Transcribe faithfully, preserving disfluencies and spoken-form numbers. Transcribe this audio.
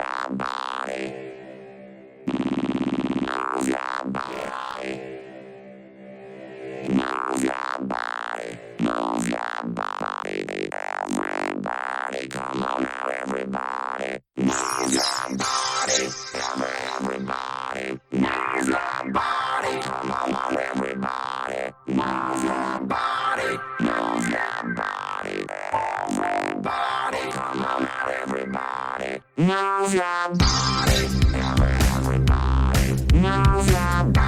your body. Move your body. Move your body. Move your body. Everybody, come on now, everybody. Move your body. Come on, everybody. Move your body. Come on now, everybody. Move your body. Move your body. Everybody, come on now, everybody. Move your body. Come on, everybody. Move your body.